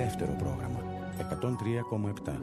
δεύτερο πρόγραμμα 103,7.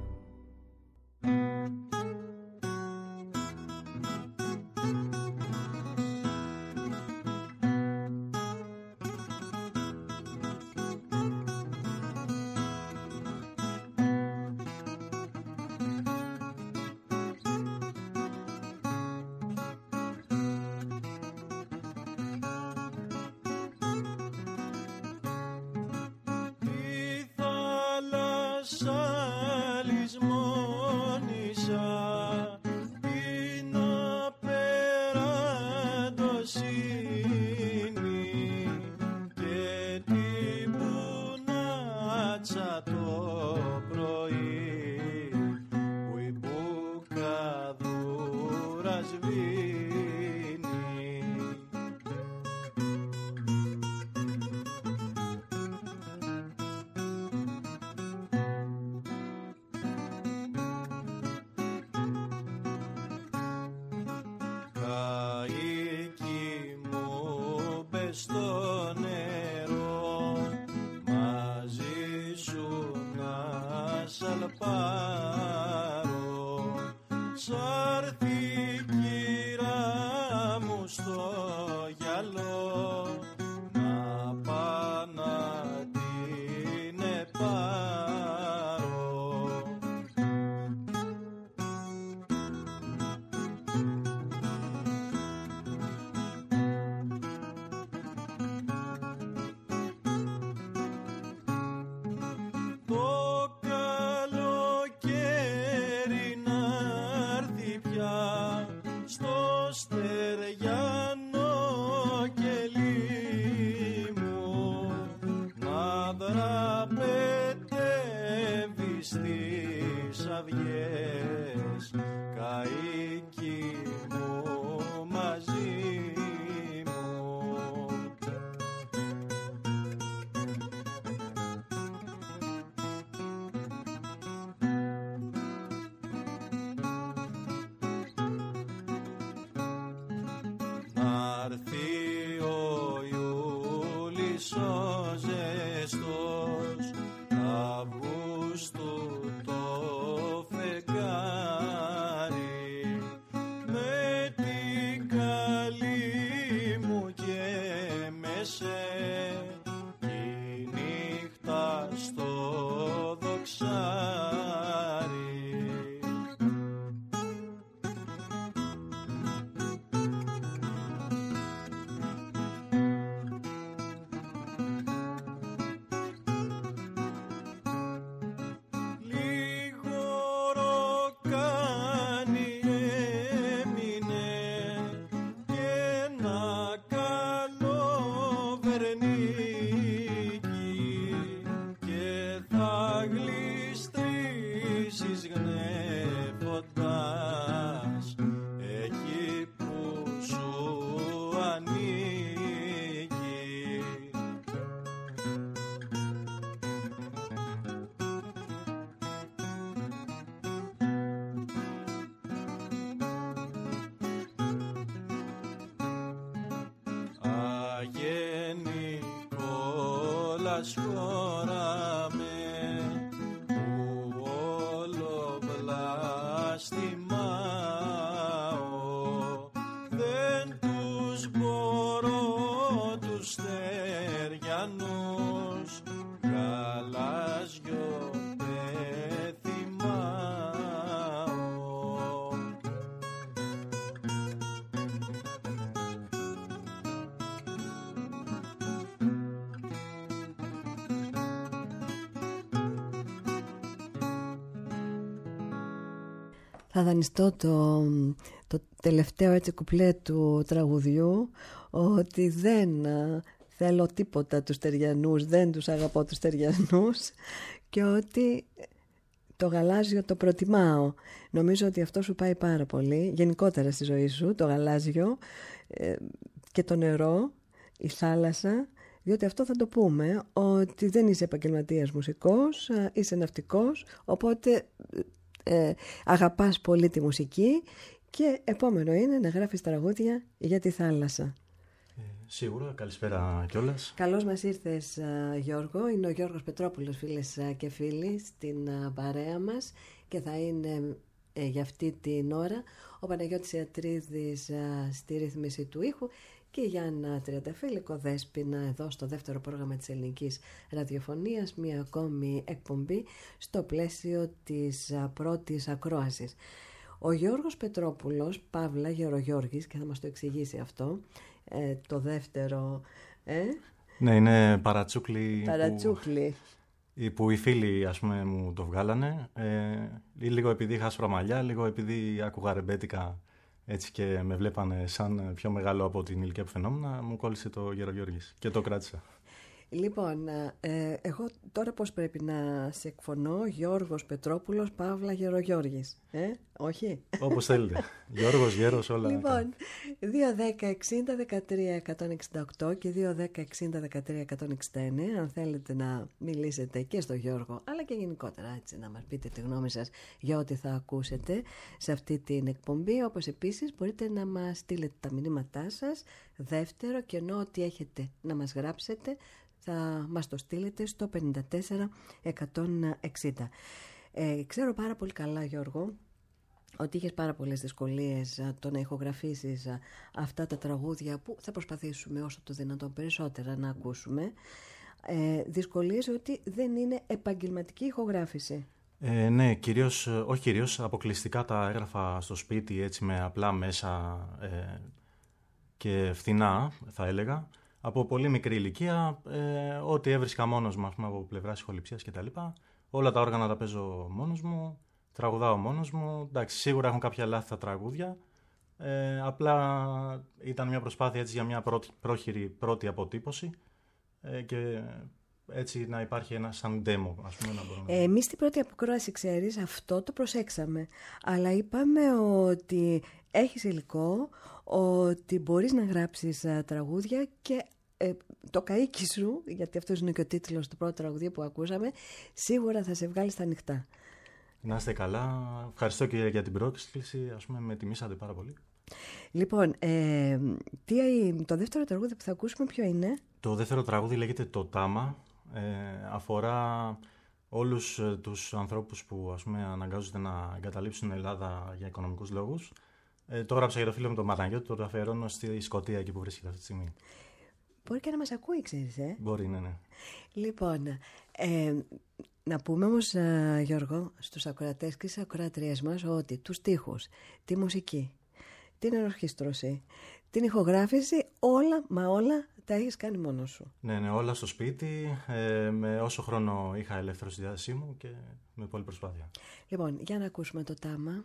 Θα δανειστώ το τελευταίο έτσι κουπλέ του τραγουδιού, ότι δεν θέλω τίποτα τους Ταιριανούς, δεν τους αγαπώ τους Ταιριανούς και ότι το γαλάζιο το προτιμάω. Νομίζω ότι αυτό σου πάει πάρα πολύ, γενικότερα στη ζωή σου, το γαλάζιο και το νερό, η θάλασσα, διότι αυτό θα το πούμε, ότι δεν είσαι επαγγελματίας μουσικός, είσαι ναυτικός, οπότε αγαπάς πολύ τη μουσική και επόμενο είναι να γράφεις τραγούδια για τη θάλασσα. Σίγουρα, καλησπέρα κιόλας. Καλώς μας ήρθες, Γιώργο. Είναι ο Γιώργος Πετρόπουλος, φίλες και φίλοι, στην παρέα μας και θα είναι για αυτή την ώρα ο Παναγιώτης Ιατρίδης στη ρύθμιση του ήχου και η Γιάννα Τριανταφύλλη, Κοδέσποινα, εδώ στο δεύτερο πρόγραμμα της ελληνικής ραδιοφωνίας, μια ακόμη εκπομπή στο πλαίσιο της πρώτης ακρόασης. Ο Γιώργος Πετρόπουλος, Παύλα Γερογιώργης, και θα μας το εξηγήσει αυτό, το δεύτερο... Ναι, είναι παρατσούκλι. Που οι φίλοι, ας πούμε, μου το βγάλανε. Λίγο επειδή είχα άσπρα μαλλιά, λίγο επειδή άκουγα ρεμπέτικα, έτσι, και με βλέπανε σαν πιο μεγάλο από την ηλικία που φαινόμουν, μου κόλλησε το Γερογιώργης και το κράτησα. Λοιπόν, εγώ τώρα πώς πρέπει να σε εκφωνώ? Γιώργος Πετρόπουλος, Παύλα Γερογιώργης, όχι? Όπως θέλετε. Γιώργος, Γέρος, όλα. Λοιπόν, 2-10-60-13-168 και 2-10-60-13-169, αν θέλετε να μιλήσετε και στο Γιώργο, αλλά και γενικότερα, έτσι, να μας πείτε τη γνώμη σας για ό,τι θα ακούσετε σε αυτή την εκπομπή. Όπως επίσης μπορείτε να μας στείλετε τα μηνύματά σας. Δεύτερο, και ενώ ό,τι έχετε να μας γράψετε θα μας το στείλετε στο 54-160. Ξέρω πάρα πολύ καλά, Γιώργο, ότι είχες πάρα πολλές δυσκολίες το να ηχογραφήσεις αυτά τα τραγούδια που θα προσπαθήσουμε όσο το δυνατόν περισσότερα να ακούσουμε. Δυσκολίες ότι δεν είναι επαγγελματική ηχογράφηση. Ναι, όχι αποκλειστικά τα έγραφα στο σπίτι, έτσι, με απλά μέσα και φθηνά, θα έλεγα. Από πολύ μικρή ηλικία, ό,τι έβρισκα μόνος μου, από πλευράς ηχοληψίας κτλ. Όλα τα όργανα τα παίζω μόνος μου, τραγουδάω μόνος μου. Εντάξει, σίγουρα έχουν κάποια λάθη τα τραγούδια. Απλά ήταν μια προσπάθεια, έτσι, για μια πρώτη αποτύπωση και έτσι να υπάρχει ένα σαν demo, ας πούμε. Εμείς στην πρώτη αποκρόαση, ξέρεις, αυτό το προσέξαμε. Αλλά είπαμε ότι έχεις υλικό, ότι μπορείς να γράψεις τραγούδια και το καΐκι σου, γιατί αυτός είναι και ο τίτλος του πρώτου τραγουδίου που ακούσαμε, σίγουρα θα σε βγάλει στα ανοιχτά. Να είστε καλά. Ευχαριστώ και για την πρόσκληση. Ας πούμε, με τιμήσατε πάρα πολύ. Λοιπόν, το δεύτερο τραγούδι που θα ακούσουμε ποιο είναι? Το δεύτερο τραγούδι λέγεται «Το Τάμα». Αφορά όλους τους ανθρώπους που, ας πούμε, αναγκάζονται να εγκαταλείψουν την Ελλάδα για οικονομικούς λόγους. Το έγραψα για το φίλο μου τον Παναγιώτη, το αφιερώνω στη Σκωτία, εκεί που βρίσκεται αυτή τη στιγμή. Μπορεί και να μας ακούει, ξέρεις, Μπορεί, ναι. Λοιπόν, να πούμε όμως, Γιώργο, στους ακροατές και στις ακροατρίες μας ότι τους στίχους, τη μουσική, την ενορχήστρωση, την ηχογράφηση, όλα τα έχεις κάνει μόνος σου. Ναι, όλα στο σπίτι, με όσο χρόνο είχα ελεύθερο στη διάθεσή μου και με πολλή προσπάθεια. Λοιπόν, για να ακούσουμε το Τάμα.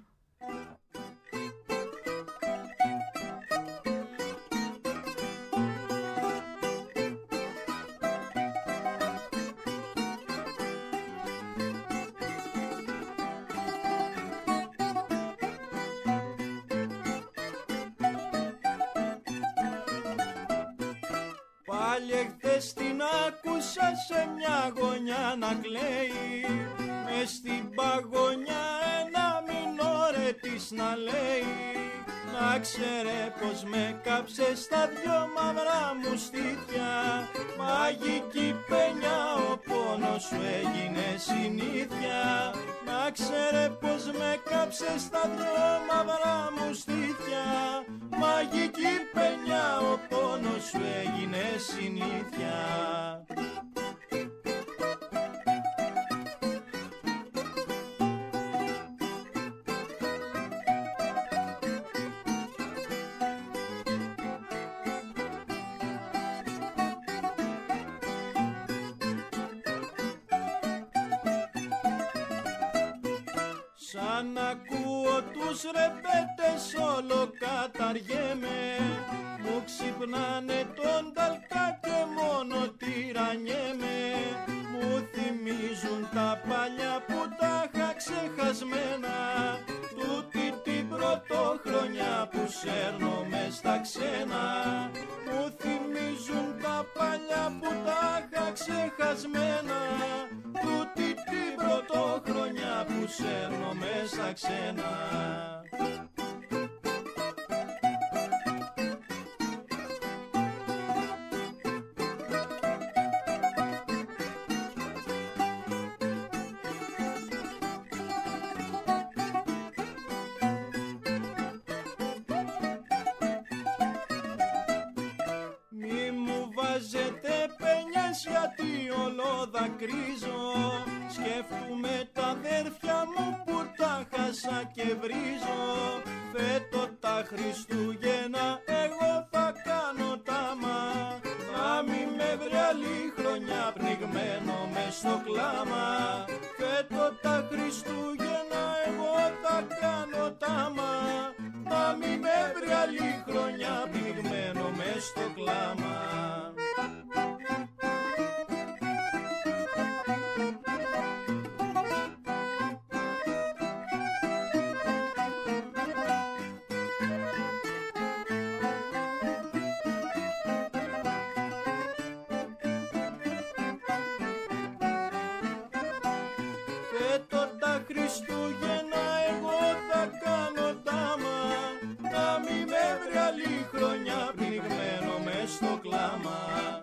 Την άκουσα σε μια γωνιά να κλαίει, μες στην παγωνιά ένα μινόρε της να λέει. Να ξέρε πως με κάψε στα δυο μαυρά μου στήθια, μαγική παινιά ο πόνος σου έγινε συνήθεια. Να ξέρε πως με κάψε στα δυο μαυρά μου στήθια, μαγική παινιά ο πόνος σου έγινε συνήθεια. Σαν ακούω τους ρεμπέτες όλο καταργέμαι, μου ξυπνάνε τον ταλκά και μόνο τυραννιέμαι. Μου θυμίζουν τα παλιά που τα είχα ξεχασμένα, τούτη την πρωτοχρονιά που σέρνω μες στα ξένα. Μου θυμίζουν τα παλιά που τα είχα ξεχασμένα, τούτη την πρωτοχρονιά που σέρνω μες στα ξένα. χρειάζεται παινιές γιατί όλο δακρύζω. Σκέφτομαι τα αδέρφια μου που τα χάσα και βρίζω. Φέτο τα Χριστούγεννα εγώ θα κάνω τάμα. Να μη με βρει άλλη χρονιά πνιγμένο μες στο κλάμα. Φέτο τα Χριστούγεννα εγώ θα κάνω τάμα. Να μη με βρει άλλη χρονιά πνιγμένο μες στο κλάμα. Χριστούγεννα εγώ θα κάνω τάμα. Να μη με βρει άλλη χρονιά πνιγμένο μες στο κλάμα.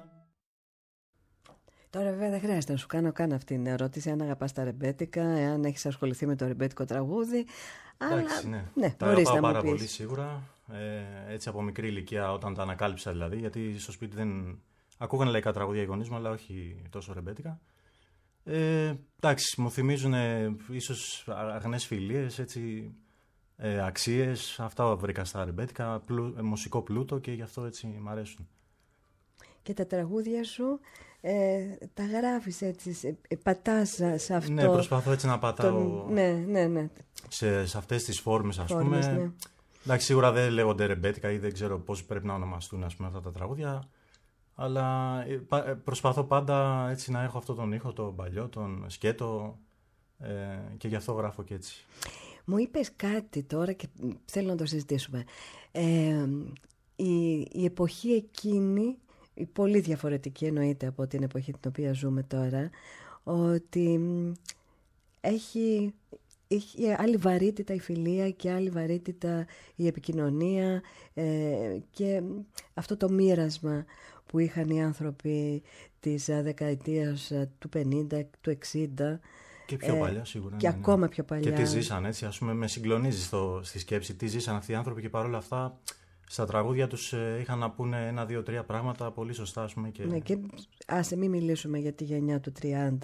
Τώρα βέβαια δεν χρειάζεται να σου κάνω καν αυτή την ερώτηση αν αγαπάς τα ρεμπέτικα, εάν έχεις ασχοληθεί με το ρεμπέτικο τραγούδι. Εντάξει, αλλά ναι. τα αγαπάω πάρα πολύ σίγουρα. Έτσι από μικρή ηλικία όταν τα ανακάλυψα δηλαδή, γιατί στο σπίτι δεν ακούγανε λαϊκά τραγούδια οι γονείς μου, αλλά όχι τόσο ρεμπέτικα. Εντάξει, μου θυμίζουν ίσως αγνές φιλίες, έτσι, αξίες, αυτά βρήκα στα ρεμπέτικα, μουσικό πλούτο και γι' αυτό έτσι μ' αρέσουν. Και τα τραγούδια σου τα γράφεις έτσι, πατάς σε αυτό. Ναι, προσπαθώ έτσι να πατάω ναι. Σε αυτές τις φόρμες, ας πούμε. Ναι. Εντάξει, σίγουρα δεν λέγονται ρεμπέτικα ή δεν ξέρω πώς πρέπει να ονομαστούν, ας πούμε, αυτά τα τραγούδια. Αλλά προσπαθώ πάντα έτσι να έχω αυτόν τον ήχο, τον παλιό, τον σκέτο, και γι' αυτό γράφω και έτσι. Μου είπες κάτι τώρα και θέλω να το συζητήσουμε. Η εποχή εκείνη, πολύ διαφορετική εννοείται από την εποχή την οποία ζούμε τώρα, ότι έχει άλλη βαρύτητα η φιλία και άλλη βαρύτητα η επικοινωνία, και αυτό το μοίρασμα που είχαν οι άνθρωποι της δεκαετίας του 50, του 60. Και πιο παλιά σίγουρα. Και ακόμα πιο παλιά. Και τι ζήσαν έτσι, ας πούμε, με συγκλονίζει στη σκέψη. Τι ζήσαν αυτοί οι άνθρωποι και παρόλα αυτά στα τραγούδια τους είχαν να πούνε 1, 2, 3 πράγματα πολύ σωστά, ας πούμε. Και... Ναι, και άσε μην μιλήσουμε για τη γενιά του 30,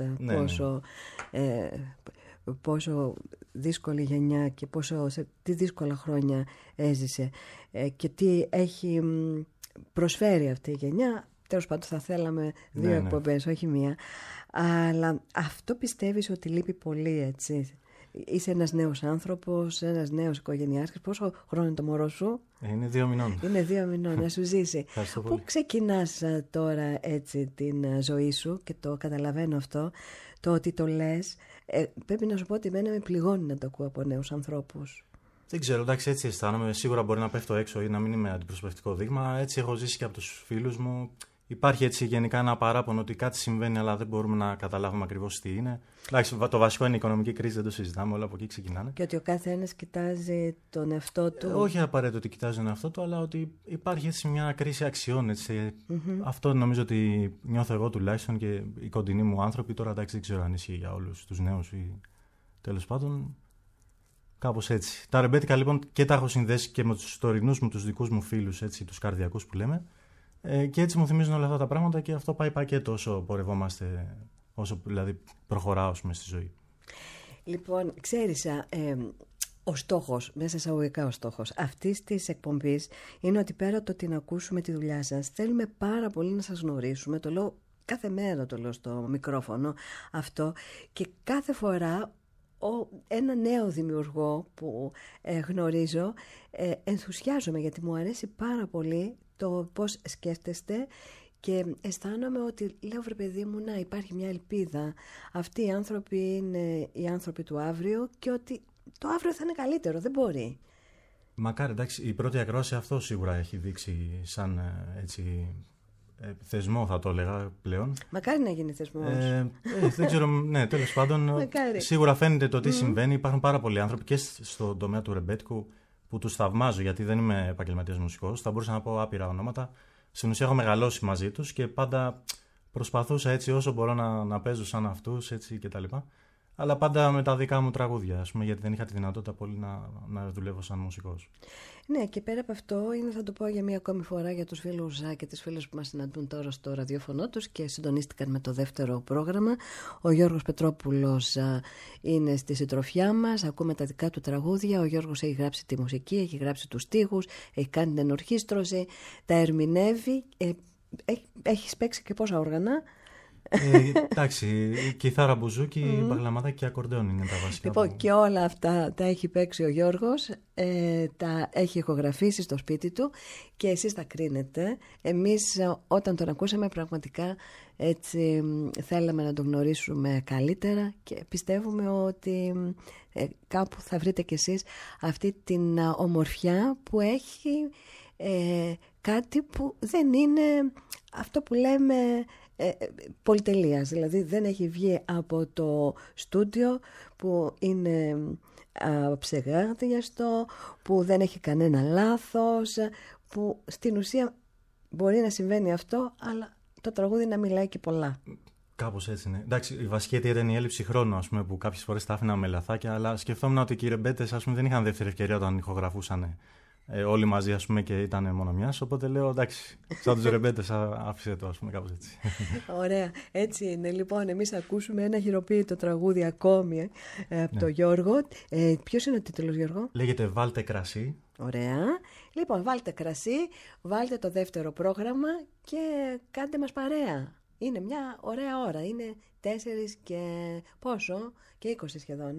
πόσο δύσκολη γενιά και τι δύσκολα χρόνια έζησε, και τι έχει προσφέρει αυτή η γενιά. Τέλος πάντων θα θέλαμε 2 εκπομπές, όχι 1. Αλλά αυτό πιστεύεις ότι λείπει πολύ, έτσι? Είσαι ένας νέος άνθρωπος, ένας νέος οικογενειάρχης. Πόσο χρόνο είναι το μωρό σου? Είναι 2 μηνών. Είναι 2 μηνών, να σου ζήσει. Πού ξεκινάς τώρα έτσι την ζωή σου, και το καταλαβαίνω αυτό, το ότι το λες, πρέπει να σου πω ότι εμένα με πληγώνει να το ακούω από νέους ανθρώπους. Δεν ξέρω, εντάξει, έτσι αισθάνομαι. Σίγουρα μπορεί να πέφτω έξω ή να μην είμαι αντιπροσωπευτικό δείγμα. Έτσι έχω ζήσει και από τους φίλους μου. Υπάρχει έτσι γενικά ένα παράπονο ότι κάτι συμβαίνει, αλλά δεν μπορούμε να καταλάβουμε ακριβώς τι είναι. Εντάξει, το βασικό είναι η οικονομική κρίση, δεν το συζητάμε, όλα από εκεί ξεκινάνε. Και ότι ο καθένας κοιτάζει τον εαυτό του. Όχι απαραίτητο ότι κοιτάζει τον εαυτό του, αλλά ότι υπάρχει έτσι μια κρίση αξιών. Έτσι. Αυτό νομίζω ότι νιώθω εγώ τουλάχιστον και οι κοντινοί μου άνθρωποι. Τώρα εντάξει, δεν ξέρω αν ισχύει για όλους τους νέους ή τέλος πάντων. Κάπως έτσι. Τα ρεμπέτικα λοιπόν και τα έχω συνδέσει και με τους τωρινούς μου, τους δικούς μου φίλους, έτσι, τους καρδιακούς που λέμε. Και έτσι μου θυμίζουν όλα αυτά τα πράγματα και αυτό πάει πακέτο όσο πορευόμαστε, όσο δηλαδή προχωράω στη ζωή. Λοιπόν, ξέρεις, ο στόχος, μέσα εισαγωγικά ο στόχος αυτής της εκπομπής είναι ότι πέρα από το ότι να ακούσουμε τη δουλειά σας, θέλουμε πάρα πολύ να σας γνωρίσουμε. Το λέω κάθε μέρα, το λέω στο μικρόφωνο αυτό, και κάθε φορά ένα νέο δημιουργό που γνωρίζω, ενθουσιάζομαι, γιατί μου αρέσει πάρα πολύ το πώς σκέφτεστε, και αισθάνομαι ότι λέω, βρε παιδί μου, να υπάρχει μια ελπίδα. Αυτοί οι άνθρωποι είναι οι άνθρωποι του αύριο και ότι το αύριο θα είναι καλύτερο, δεν μπορεί. Μακάρι, εντάξει, η πρώτη ακρόαση αυτό σίγουρα έχει δείξει σαν έτσι θεσμό, θα το έλεγα πλέον. Μακάρι να γίνει θεσμός. Δεν ξέρω, ναι, τέλος πάντων. Σίγουρα φαίνεται το τι συμβαίνει. Υπάρχουν πάρα πολλοί άνθρωποι και στον τομέα του ρεμπέτικου που τους θαυμάζω, γιατί δεν είμαι επαγγελματίας μουσικός. Θα μπορούσα να πω άπειρα ονόματα. Στην ουσία έχω μεγαλώσει μαζί τους και πάντα προσπαθούσα έτσι όσο μπορώ να παίζω σαν αυτούς, έτσι κτλ. αλλά πάντα με τα δικά μου τραγούδια, ας πούμε, γιατί δεν είχα τη δυνατότητα πολύ να δουλεύω σαν μουσικός. Ναι, και πέρα από αυτό, είναι, θα το πω για μία ακόμη φορά για τους φίλους και τις φίλες που μας συναντούν τώρα στο ραδιόφωνο τους και συντονίστηκαν με το δεύτερο πρόγραμμα. Ο Γιώργος Πετρόπουλος είναι στη συντροφιά μας, ακούμε τα δικά του τραγούδια. Ο Γιώργος έχει γράψει τη μουσική, έχει γράψει τους στίχους, έχει κάνει την ενορχήστρωση, τα ερμηνεύει, έχει παίξει και πόσα όργανα. Εντάξει, κιθάρα, μπουζούκι, μπαγλαμάδα και ακορντεόν είναι τα βασικά. Λοιπόν, και όλα αυτά τα έχει παίξει ο Γιώργος, τα έχει ηχογραφήσει στο σπίτι του και εσείς τα κρίνετε. Εμείς όταν τον ακούσαμε πραγματικά έτσι θέλαμε να τον γνωρίσουμε καλύτερα και πιστεύουμε ότι κάπου θα βρείτε κι εσείς αυτή την ομορφιά που έχει κάτι που δεν είναι αυτό που λέμε πολυτελείας, δηλαδή δεν έχει βγει από το στούντιο που είναι ψεγάδιαστο, που δεν έχει κανένα λάθος, που στην ουσία μπορεί να συμβαίνει αυτό, αλλά το τραγούδι να μιλάει και πολλά. Κάπως έτσι είναι. Εντάξει, η βασική αιτία ήταν η έλλειψη χρόνου, ας πούμε, που κάποιες φορές τα άφηνα με λαθάκια, αλλά σκεφτόμουν ότι και οι ρεμπέτες, ας πούμε, δεν είχαν δεύτερη ευκαιρία όταν ηχογραφούσαν όλοι μαζί, ας πούμε, και ήταν μόνο μιας. Οπότε λέω, εντάξει, σαν τους ρεμπέτες άφησε το, ας πούμε, κάπως έτσι. Ωραία, έτσι είναι. Λοιπόν, εμείς ακούσουμε ένα χειροποίητο τραγούδι ακόμη από τον Γιώργο. Ποιος είναι ο τίτλος, Γιώργο? Λέγεται «Βάλτε κρασί». Ωραία. Λοιπόν, βάλτε κρασί, βάλτε το δεύτερο πρόγραμμα και κάντε μας παρέα. Είναι μια ωραία ώρα. Είναι 4 και πόσο? Και 20 σχεδόν,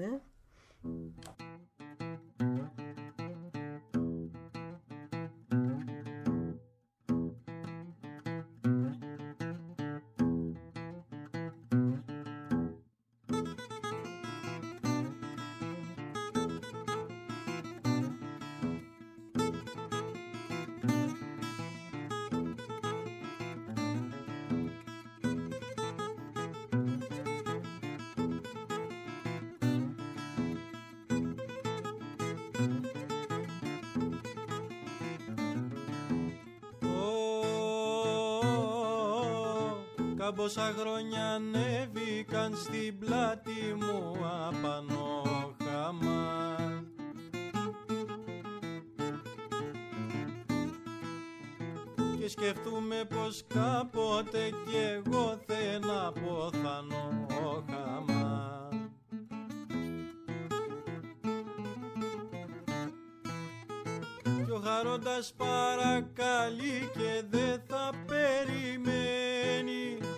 Πόσα χρόνια ανέβηκαν στην πλάτη μου απάνω χαμά. Και σκεφτούμε πως κάποτε κι εγώ θέλω να ποθανώ χαμά. Κι ο χαρόντας παρακαλεί και δεν θα περιμένει.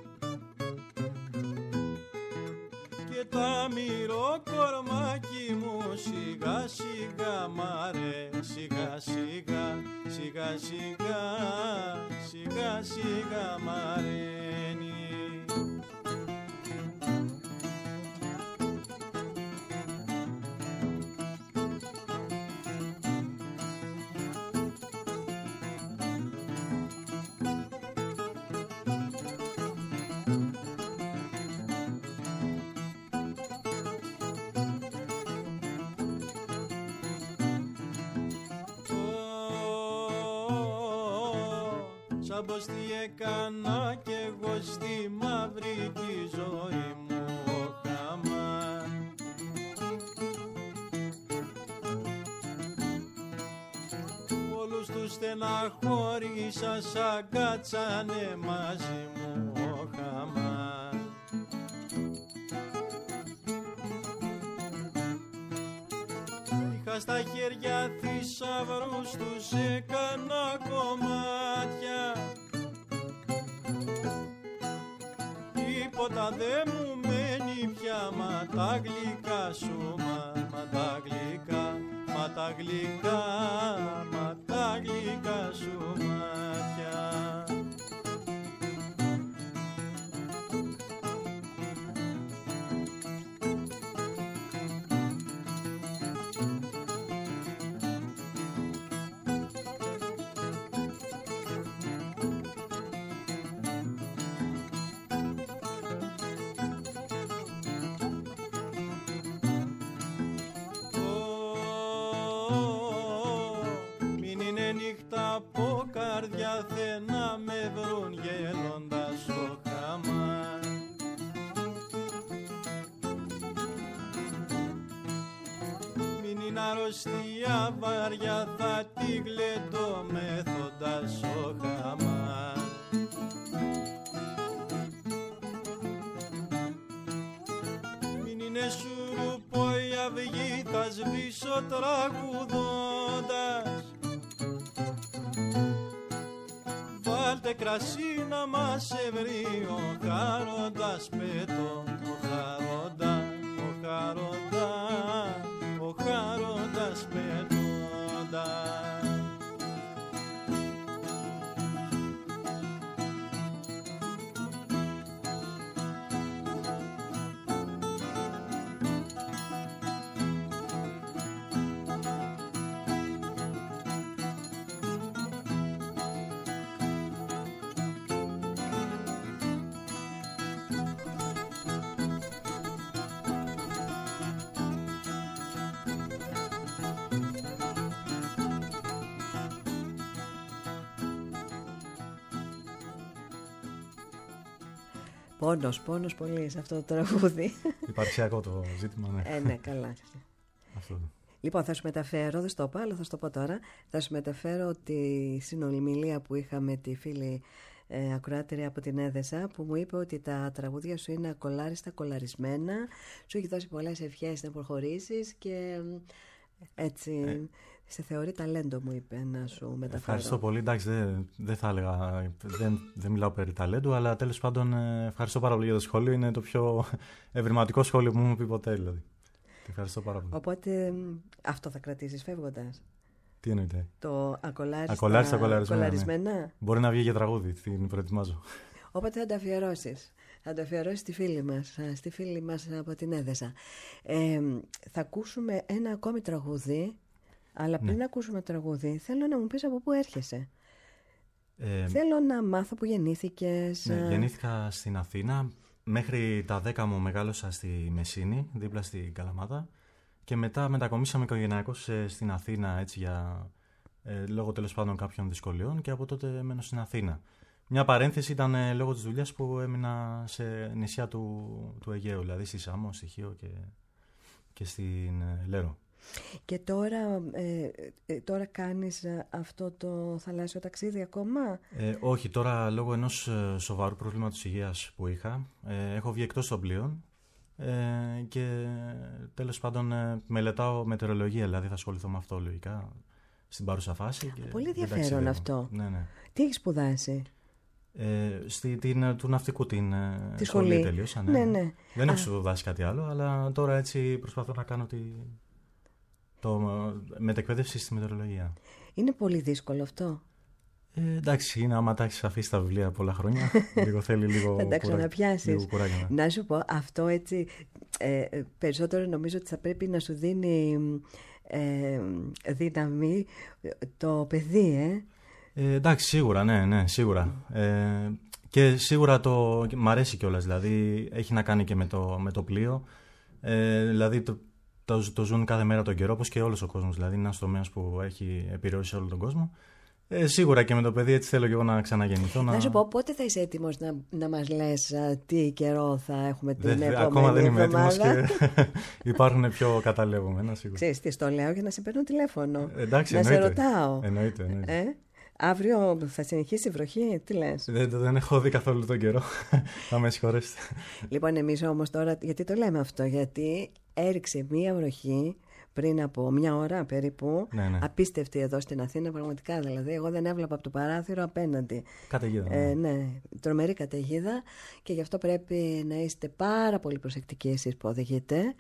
Τα μυρό κορμάκι μου σιγά σιγά μαρέ, σιγά σιγά, σιγά σιγά, σιγά σιγά μαραίνει. Σαν πως τι έκανα κι εγώ στη μαύρη τη ζωή μου χαμά. Όλους τους στεναχώρησα σαν κάτσανε μαζί μου χαμά. Είχα στα χέρια θησαυρούς, τους έκανα κομμάτια. Τίποτα δεν μου μένει πια, μα τα γλυκά σου, μα τα γλυκά, μα τα γλυκά, μα τα γλυκά σου μάτια. αρρωστία βαριά θα την κλαιτώ μέθοντας ο χαμάς. Μην είναι σουρουπό η αυγή, θα σβήσω τραγουδώντας. Βάλτε κρασί να μας ευρεί ο χαρόντας πέτω, ο χαρόντα, ο χαρόντα, ο χαρόντας πέτοντα. Πόνος πολύ σε αυτό το τραγούδι. Υπαρξιακό το ζήτημα, ναι. Ναι, καλά. Αυτό. Λοιπόν, θα σου μεταφέρω, δεν στο πω, αλλά θα σου το πω τώρα. Θα σου μεταφέρω τη συνομιλία που είχαμε τη φίλη ακροάτρια από την Έδεσα, που μου είπε ότι τα τραγούδια σου είναι ακολάριστα, κολαρισμένα. Σου έχει δώσει πολλές ευχές να προχωρήσεις και έτσι σε θεωρεί ταλέντο, μου είπε, να σου μεταφέρω. Ευχαριστώ πολύ. Εντάξει, δεν θα έλεγα, δεν μιλάω περί ταλέντου, αλλά τέλος πάντων ευχαριστώ πάρα πολύ για το σχόλιο. Είναι το πιο ευρηματικό σχόλιο που μου είπε ποτέ, δηλαδή. Ευχαριστώ πάρα πολύ. Οπότε αυτό θα κρατήσεις φεύγοντας. Τι εννοείται? Το ακολάριστα, κολαρισμένα. Ναι. Μπορεί να βγει για τραγούδι, την προετοιμάζω. Όποτε θα το αφιερώσεις. Θα το αφιερώσεις στη φίλη μας από την Έδεσα. Θα ακούσουμε ένα ακόμη τραγούδι, αλλά πριν ακούσουμε τραγούδι, θέλω να μου πεις από πού έρχεσαι. Θέλω να μάθω που γεννήθηκες. Ναι, γεννήθηκα στην Αθήνα. Μέχρι τα 10 μου μεγάλωσα στη Μεσίνη, δίπλα στην Καλαμάτα. Και μετά μετακομίσαμε οικογενειακώς στην Αθήνα, έτσι, λόγω τέλος πάντων κάποιων δυσκολιών, και από τότε μένω στην Αθήνα. Μια παρένθεση ήταν λόγω της δουλειάς που έμεινα σε νησιά του Αιγαίου, δηλαδή στη Σάμο, στη Χίο και στην Λέρο. Και τώρα κάνεις αυτό το θαλάσσιο ταξίδι ακόμα? Όχι, τώρα λόγω ενός σοβαρού προβλήματος υγείας που είχα, έχω βγει εκτός των πλοίων και τέλος πάντων μελετάω μετεωρολογία, δηλαδή θα ασχοληθώ με αυτό λογικά στην παρούσα φάση. Πολύ ενδιαφέρον αυτό. Ναι. Τι έχεις σπουδάσει? Του ναυτικού τη σχολή τελείωσα. Ναι. Δεν έχω σπουδάσει κάτι άλλο, αλλά τώρα έτσι προσπαθώ να κάνω μετεκπαίδευση στη μετεωρολογία. Είναι πολύ δύσκολο αυτό? Εντάξει, είναι άμα τα έχεις αφήσει τα βιβλία πολλά χρόνια. Λίγο θέλει λίγο κουράγιο. Να σου πω, αυτό έτσι περισσότερο νομίζω ότι θα πρέπει να σου δίνει δύναμη το παιδί, εντάξει, σίγουρα, ναι, σίγουρα. Και σίγουρα μ' αρέσει κιόλας, δηλαδή έχει να κάνει και με το πλοίο. Δηλαδή το ζουν κάθε μέρα τον καιρό, όπως και όλος ο κόσμος. Δηλαδή είναι ένας τομέας που έχει επιρροή σε όλο τον κόσμο. Σίγουρα και με το παιδί έτσι θέλω και εγώ να ξαναγεννηθώ. Να σου πω, πότε θα είσαι έτοιμος να μας λες τι καιρό θα έχουμε την επόμενη εβδομάδα? Ακόμα δεν είμαι έτοιμος και υπάρχουν πιο καταλλεύομενα, σίγουρα. Ξέρεις τι, στο λέω για να σε παίρνω τηλέφωνο. Εντάξει, να σε ρωτάω. Εννοείται. Αύριο θα συνεχίσει η βροχή, τι λες? Δεν έχω δει καθόλου τον καιρό. Θα με συγχωρέσετε. Λοιπόν, εμείς όμως τώρα, γιατί το λέμε αυτό? Γιατί έριξε μία βροχή πριν από μια ώρα περίπου, απίστευτη εδώ στην Αθήνα, πραγματικά. Δηλαδή, εγώ δεν έβλεπα από το παράθυρο απέναντι. Καταιγίδα. Ναι, τρομερή καταιγίδα, και γι' αυτό πρέπει να είστε πάρα πολύ προσεκτικοί εσείς που οδηγείτε.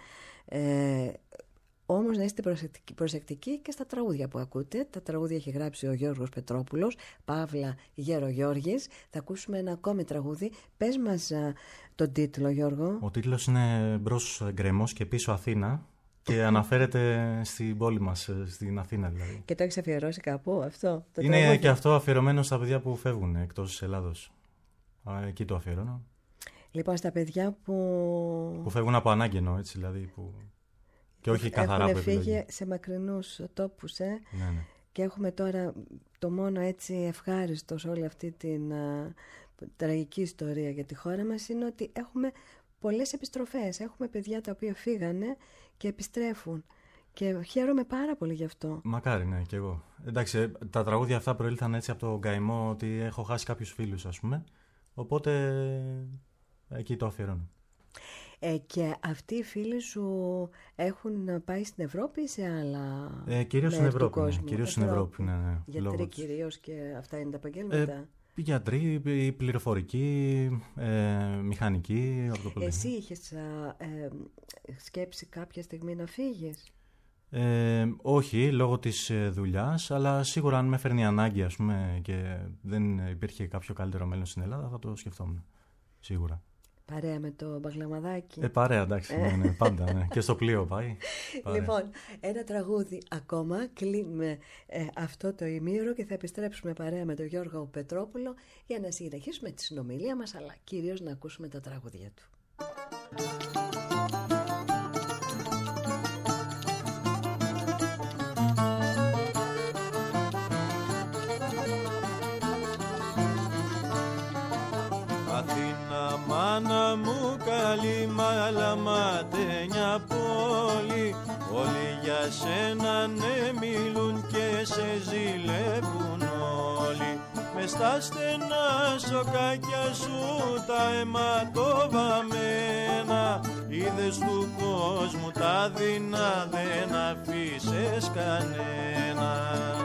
Όμως να είστε προσεκτικοί και στα τραγούδια που ακούτε. Τα τραγούδια έχει γράψει ο Γιώργος Πετρόπουλος, Παύλα Γερογιώργης. Θα ακούσουμε ένα ακόμη τραγούδι. Πες μας τον τίτλο, Γιώργο. Ο τίτλος είναι «Μπρος γκρεμός και πίσω Αθήνα» και αναφέρεται στην πόλη μας, στην Αθήνα δηλαδή. Και το έχεις αφιερώσει κάπου αυτό? Είναι τραγούδι? Και αυτό αφιερωμένο στα παιδιά που φεύγουν εκτός της Ελλάδος. Εκεί το αφιερώνω. Λοιπόν, στα παιδιά που φεύγουν από ανάγκη, εννοώ, έτσι δηλαδή, και όχι καθαρά από επιλογή. Έχουν φύγει σε μακρινούς τόπους, Ναι. Και έχουμε τώρα το μόνο έτσι ευχάριστο σε όλη αυτή την τραγική ιστορία για τη χώρα μας είναι ότι έχουμε πολλές επιστροφές. Έχουμε παιδιά τα οποία φύγανε και επιστρέφουν. Και χαίρομαι πάρα πολύ γι' αυτό. Μακάρι, ναι, κι εγώ. Εντάξει, τα τραγούδια αυτά προήλθαν έτσι από τον καημό ότι έχω χάσει κάποιους φίλους, ας πούμε. Οπότε εκεί το αφιερώνω. Και αυτοί οι φίλοι σου έχουν πάει στην Ευρώπη ή σε άλλα κυρίως στην Ευρώπη. κόσμου? Ναι, κυρίως στην Ευρώπη, ναι. Γιατροί κυρίως και αυτά είναι τα επαγγέλματα. Γιατροί, πληροφορική, μηχανική. Εσύ είχες σκέψει κάποια στιγμή να φύγεις? Όχι, λόγω της δουλειάς, αλλά σίγουρα αν με έφερνε η ανάγκη, ας πούμε, και δεν υπήρχε κάποιο καλύτερο μέλλον στην Ελλάδα, θα το σκεφτόμουν. Σίγουρα. Παρέα με το μπαγλαμαδάκι. Παρέα, εντάξει, ναι, πάντα, ναι. Και στο πλοίο πάει. Λοιπόν, ένα τραγούδι ακόμα, κλείνουμε αυτό το ημίωρο και θα επιστρέψουμε παρέα με τον Γιώργο Πετρόπουλο για να συνεχίσουμε τη συνομιλία μας, αλλά κυρίως να ακούσουμε τα τραγούδια του. Μάνα μου καλή μαλαματένια πόλη, όλοι για σένα ναι μιλούν και σε ζηλεύουν όλοι. Μες στα στενά σοκάκια σου τα αιματοβαμμένα, είδες του κόσμου τα δεινά, δεν αφήσες κανένα.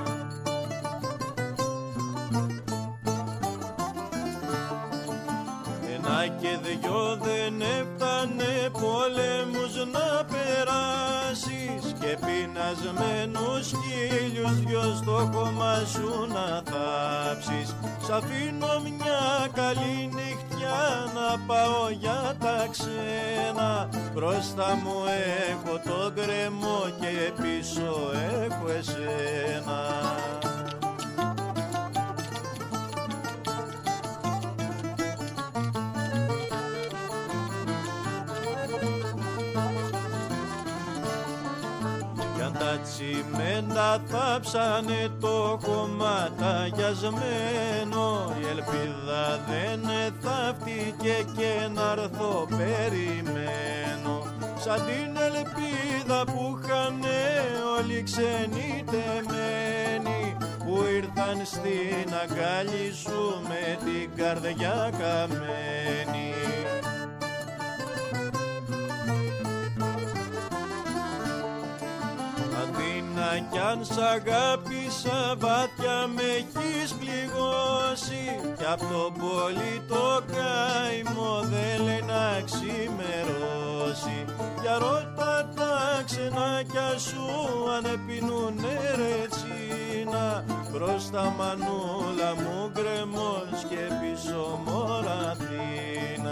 Και δυο δεν έφτανε πολέμους να περάσεις και πεινασμένους χίλιους δυο στο κόμμα σου να θάψεις. Σ' αφήνω μια καλή νυχτιά να πάω για τα ξένα, μπροστά μου έχω τον γκρεμό και πίσω έχω εσένα. Τα τσιμέντα θάψανε το κομματαγιασμένο, η ελπίδα δεν θαύτηκε και να έρθω περιμένω. Σαν την ελπίδα που είχανε όλοι ξένοι τεμένοι, που ήρθαν στην αγκάλι σου με την καρδιά καμένη. Κι αν σ' αγάπησα βάθια με έχεις πληγώσει, κι απ' τον πολύ το καημό δεν λέει να ξημερώσει. Για ρώτα τα ξενάκια σου αν επίνουνε ρετσίνα, μπροστά μανούλα μου γκρεμός και πίσω μόρα Αθήνα.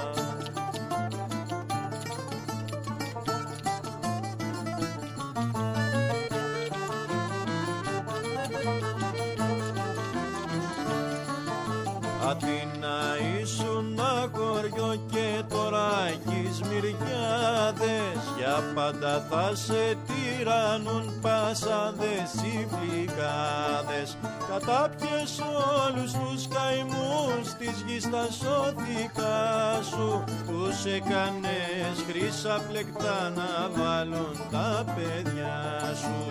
Αθήνα ήσουν χωριό και τώρα έχεις μυριάδες, για πάντα θα σε τυραννούν πάσαδες οι φλικάδες. Κατάπιες όλους τους καημούς της γης τα σώθηκα σου, τους έκανες χρύσα πλεκτά να βάλουν τα παιδιά σου.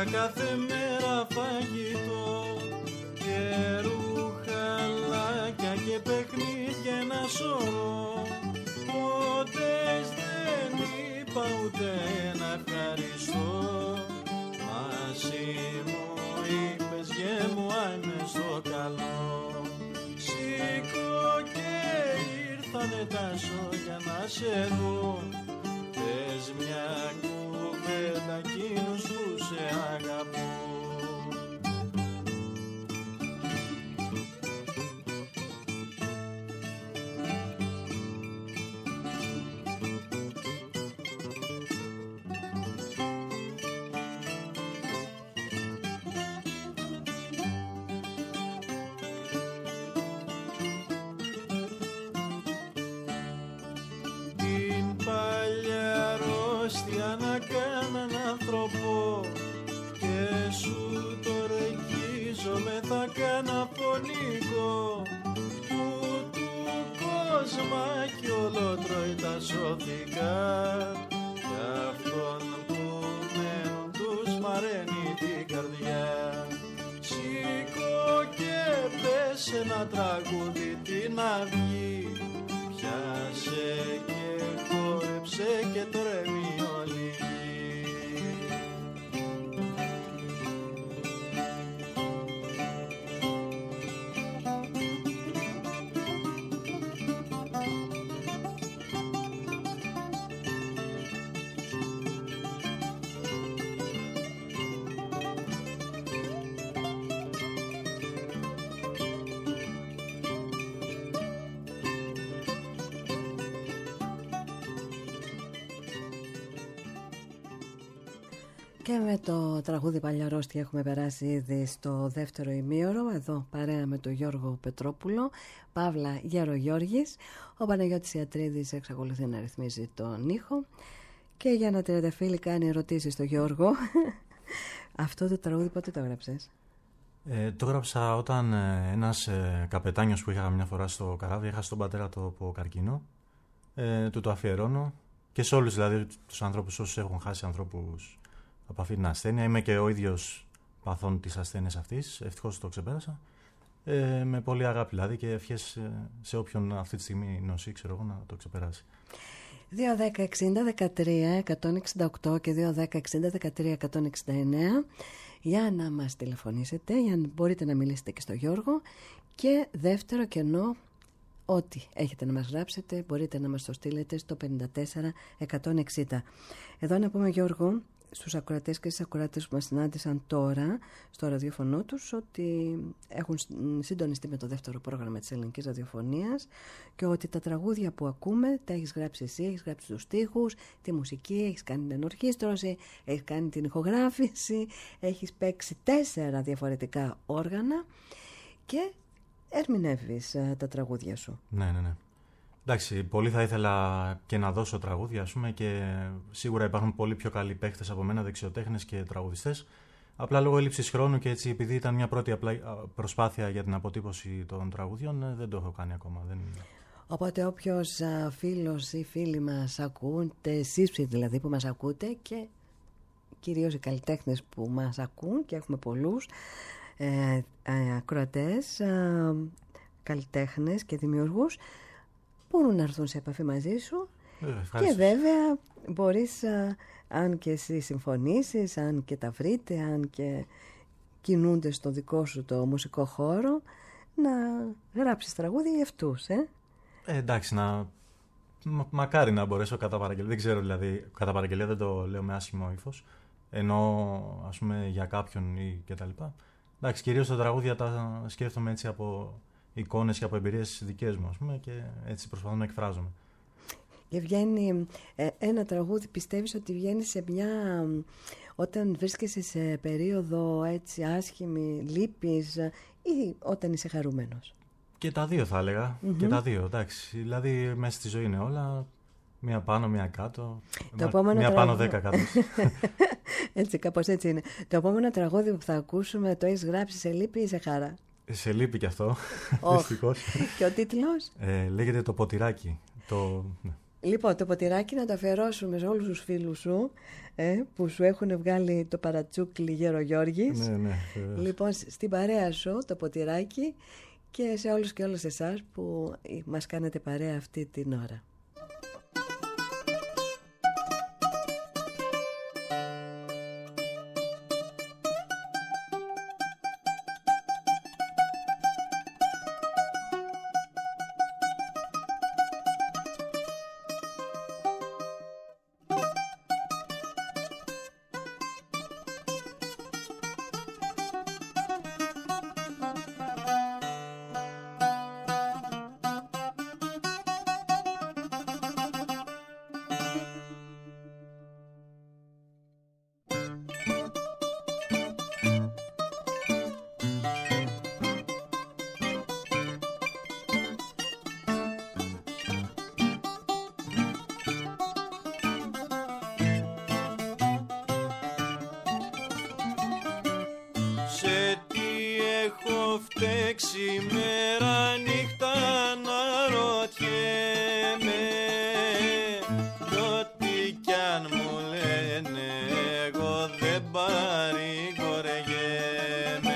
για κάθε μέρα φαγητό και ρουχαλάκια και παιχνίδια ένα σωρό. Ποτέ δεν είπα ούτε να ευχαριστώ. Μαζί μου είπες γε μου αν είναι στο καλό. Σήκω και ήρθανε τα σόγια να σε δω. Πες μια κουβέντα εκείνους που σε αγαπώ. Και σου το ρεγίζομαι θα κάνα φωνικό που του κόσμακι όλο τρώει τα σώθηκα κι αυτόν που μένουν τους μαραίνει την καρδιά. Σήκω και πες ένα τραγούδι την αυγή, πιάσε και χόρεψε και τρέμει όλη. Και με το τραγούδι Παλιαρόστια έχουμε περάσει ήδη στο δεύτερο ημίωρο. Εδώ παρέα με τον Γιώργο Πετρόπουλο, Παύλα Γερογιώργης. Ο Παναγιώτης Ιατρίδης εξακολουθεί να ρυθμίζει τον ήχο. Και για ένα τριανταφύλλι κάνει ερωτήσεις στο Γιώργο. Αυτό το τραγούδι πότε το έγραψες? Το έγραψα όταν ένας καπετάνιος που είχα μια φορά στο καράβι, έχασε τον πατέρα του από καρκίνο. Του το αφιερώνω και σε όλους δηλαδή τους ανθρώπους όσους έχουν χάσει ανθρώπους από αυτή την ασθένεια. Είμαι και ο ίδιος παθών της ασθένειας αυτής. Ευτυχώς το ξεπέρασα. Με πολύ αγάπη δηλαδή και ευχές σε όποιον αυτή τη στιγμή νοσεί, ξέρω εγώ, να το ξεπεράσει. 2-10-60-13-168 και 2-10-60-13-169 για να μας τηλεφωνήσετε, για να μπορείτε να μιλήσετε και στο Γιώργο. Και δεύτερο κενό, ό,τι έχετε να μας γράψετε μπορείτε να μας το στείλετε στο 54-160. Εδώ να πούμε, Γιώργο, στους ακροατές και στις ακροατές που μας συνάντησαν τώρα στο ραδιοφωνό τους, ότι έχουν συντονιστεί με το δεύτερο πρόγραμμα της ελληνικής ραδιοφωνίας και ότι τα τραγούδια που ακούμε τα έχεις γράψει εσύ, έχεις γράψει τους στίχους, τη μουσική, έχεις κάνει την ενορχήστρωση, έχεις κάνει την ηχογράφηση, έχεις παίξει 4 διαφορετικά όργανα και ερμηνεύεις τα τραγούδια σου. Ναι. Εντάξει, πολύ θα ήθελα και να δώσω τραγούδια, ας πούμε, και σίγουρα υπάρχουν πολύ πιο καλοί παίχτες από μένα, δεξιοτέχνες και τραγουδιστές. Απλά λόγω έλλειψης χρόνου και έτσι, επειδή ήταν μια πρώτη προσπάθεια για την αποτύπωση των τραγουδιών, δεν το έχω κάνει ακόμα. Οπότε όποιος φίλος ή φίλοι μας ακούτε, εσείς δηλαδή που μας ακούτε και κυρίως οι καλλιτέχνες που μας ακούν, και έχουμε πολλούς ακροατές, καλλιτέχνες και δημιουργούς, μπορούν να έρθουν σε επαφή μαζί σου. Και βέβαια μπορείς, αν και εσύ συμφωνήσεις, αν και τα βρείτε, αν και κινούνται στο δικό σου το μουσικό χώρο, να γράψεις τραγούδια για αυτούς. Εντάξει, μακάρι να μπορέσω κατά παραγγελία. Δεν ξέρω, δηλαδή, κατά παραγγελία δεν το λέω με άσχημο ύφος, ενώ ας πούμε για κάποιον ή κτλ. Εντάξει, κυρίως τα τραγούδια τα σκέφτομαι έτσι από εικόνες και από εμπειρίες δικές μου, ας πούμε, και έτσι προσπαθώ να εκφράζομαι. Και βγαίνει ένα τραγούδι, πιστεύεις ότι βγαίνει σε μια, όταν βρίσκεσαι σε περίοδο έτσι άσχημη, λύπης, ή όταν είσαι χαρούμενος? Και τα δύο θα έλεγα, και τα δύο, εντάξει. Δηλαδή μέσα στη ζωή είναι όλα, μία πάνω, μία κάτω, μία πάνω 10 κάτω. Έτσι, κάπως έτσι είναι. Το επόμενο τραγούδι που θα ακούσουμε το έχεις γράψει σε λύπη ή σε χαρά? Σε λύπη κι αυτό, δυστυχώς. Και ο τίτλος? Λέγεται «Το ποτηράκι». Λοιπόν, το ποτηράκι να το αφιερώσουμε σε όλους τους φίλους σου που σου έχουν βγάλει το παρατσούκλι Γερογιώργης. Ναι. Λοιπόν, στην παρέα σου το ποτηράκι και σε όλους και όλες εσάς που μας κάνετε παρέα αυτή την ώρα. Μέρα νύχτα να ρωτιέμαι κι ό,τι κι αν μου λένε εγώ δεν παρηγοριέμαι.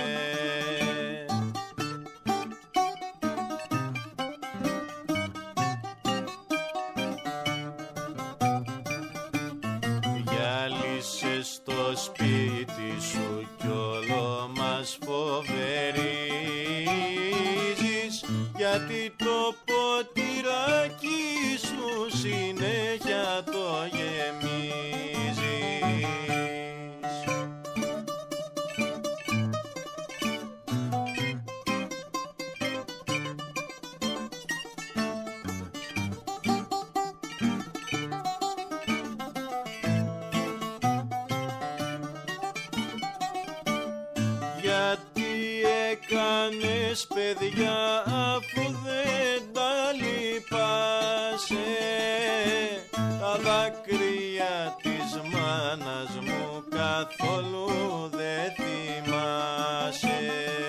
Γυάλισες στο σπίτι σου κι όλο μας φοβερίζεις, γιατί το ποτηράκι σου συνέχεια το γεμίζεις. Γιατί έκανες παιδιά αφού δεν τα λυπάσαι, τα δάκρυα της μάνας μου καθόλου δεν θυμάσαι.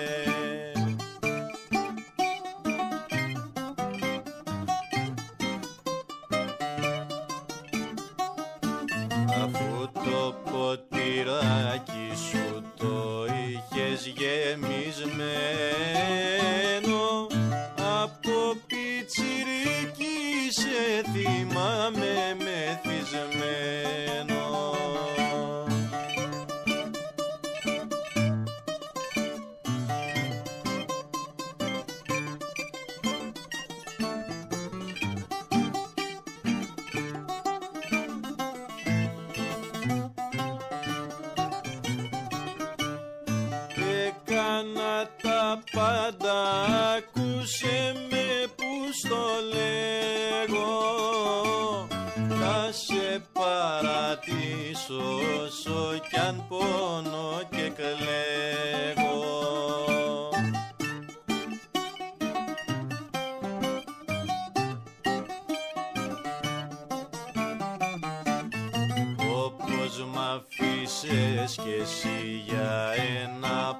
Αφού το ποτηράκι σου το είχες γεμισμένο, από πιτσιρίκι σε θυμάμαι μεθυσμένο. Έκανα τα πάντα, άκουσε με που στο λέγω, θα σε παρατήσω όσο κι αν πονώ και κλαίγω. Όπως μ' αφήσες κι εσύ για ένα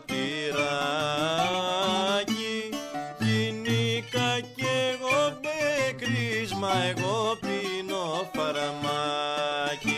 ποτηράκι, γίνηκα κι εγώ μπέκρις, μα εγώ πίνω φαρμάκι.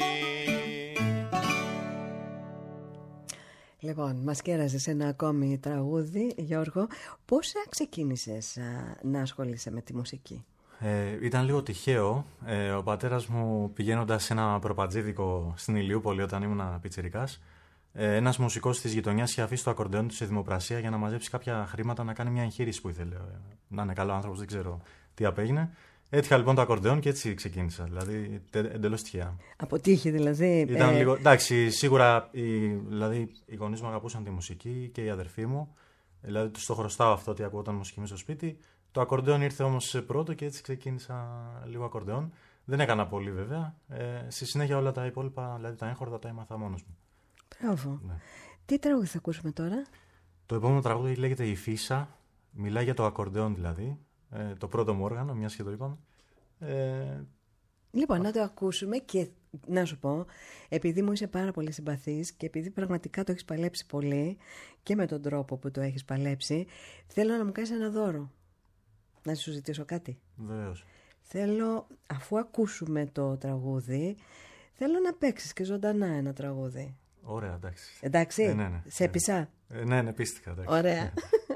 Λοιπόν, μας κέρασες ένα ακόμη τραγούδι, Γιώργο. Πώς ξεκίνησες να ασχολείσαι με τη μουσική? Ήταν λίγο τυχαίο. Ο πατέρας μου, πηγαίνοντας σε ένα προπατζίδικο στην Ηλιούπολη όταν ήμουν πιτσιρικάς, ένας μουσικός της γειτονιάς είχε αφήσει το ακορντεόν του σε δημοπρασία για να μαζέψει κάποια χρήματα να κάνει μια εγχείρηση που ήθελε. Να είναι καλό άνθρωπος, δεν ξέρω τι απέγινε. Έτυχα λοιπόν το ακορντεόν και έτσι ξεκίνησα. Δηλαδή εντελώς τυχαία. Από τύχη δηλαδή. Ήταν λίγο. Εντάξει, σίγουρα δηλαδή, οι γονείς μου αγαπούσαν τη μουσική και οι αδερφοί μου. Δηλαδή τους το χρωστάω αυτό ότι ακούγονταν μουσική μέσα στο σπίτι. Το ακορντεόν ήρθε όμως πρώτο και έτσι ξεκίνησα λίγο ακορντεόν. Δεν έκανα πολύ βέβαια. Στη συνέχεια όλα τα υπόλοιπα, δηλαδή τα έγχορδα, τα έμαθα μόνος μου. Μπράβο. Ναι. Τι τραγούδι θα ακούσουμε τώρα? Το επόμενο τραγούδι λέγεται «Η Φύσα». Μιλάει για το ακορντεόν δηλαδή. Το πρώτο μου όργανο, μιας και το είπαμε. Λοιπόν, να το ακούσουμε και να σου πω, επειδή μου είσαι πάρα πολύ συμπαθής και επειδή πραγματικά το έχεις παλέψει πολύ και με τον τρόπο που το έχεις παλέψει, θέλω να μου κάνεις ένα δώρο. Να σου ζητήσω κάτι. Βεβαίως. θέλω, αφού ακούσουμε το τραγούδι, θέλω να παίξεις και ζωντανά ένα τραγούδι. Ωραία, εντάξει. Εντάξει, Ναι. σε πεισά. Ναι, πίστηκα. Εντάξει. Ωραία.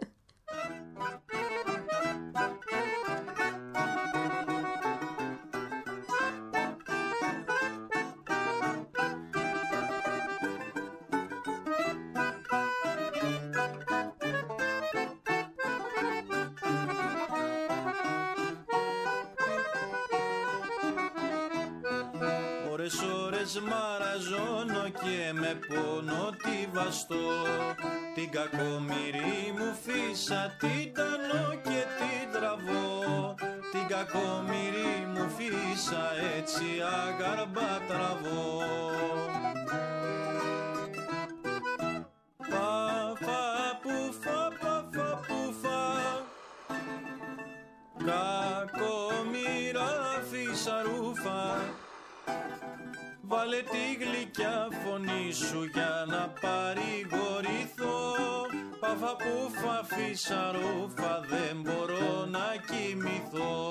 Ώρες μαραζώνω και με πόνο τη βαστώ. Την κακομοιρή μου φύσα, την τανώ και την τραβώ. Την κακομοιρή μου φύσα, έτσι αγαρμπά τραβώ. Παφα πουφα, παφα πουφα, κακομοιρά φύσα ρούφα. Βάλε τη γλυκιά φωνή σου για να παρηγορηθώ. Παφα πουφα φύσα ρούφα, δεν μπορώ να κοιμηθώ.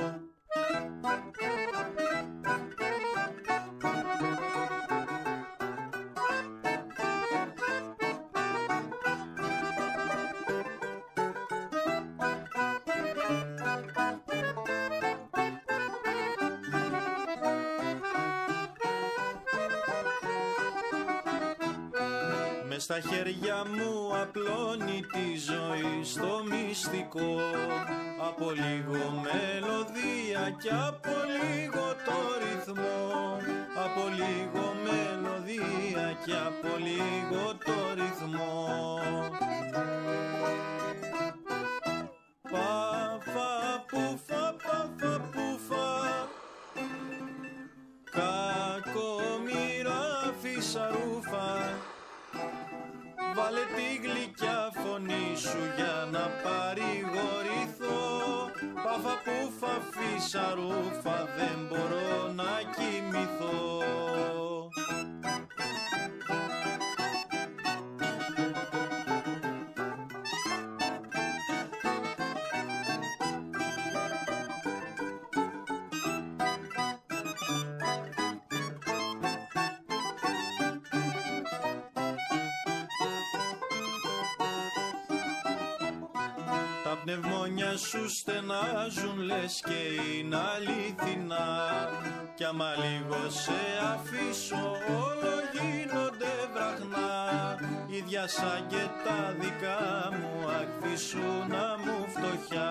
Μες στα χέρια μου απλώνει τη ζωή στο μυστικό. Από λίγο μελωδία και από λίγο το ρυθμό. Από λίγο μελωδία και από λίγο το ρυθμό. Παφα πουφα, παφα πουφα, κακομοιρά φύσα ρούφα. Βάλε τη γλυκιά φωνή σου για να παρηγορηθώ. Παφα πουφα φύσα ρούφα, δεν μπορώ να κοιμηθώ. Πνευμόνια σου στενάζουν λες και είναι αληθινά. Κι άμα λίγο σε αφήσω όλο γίνονται βραχνά. Ίδια σαν και τα δικά μου ακφίσουνα μου φτωχιά.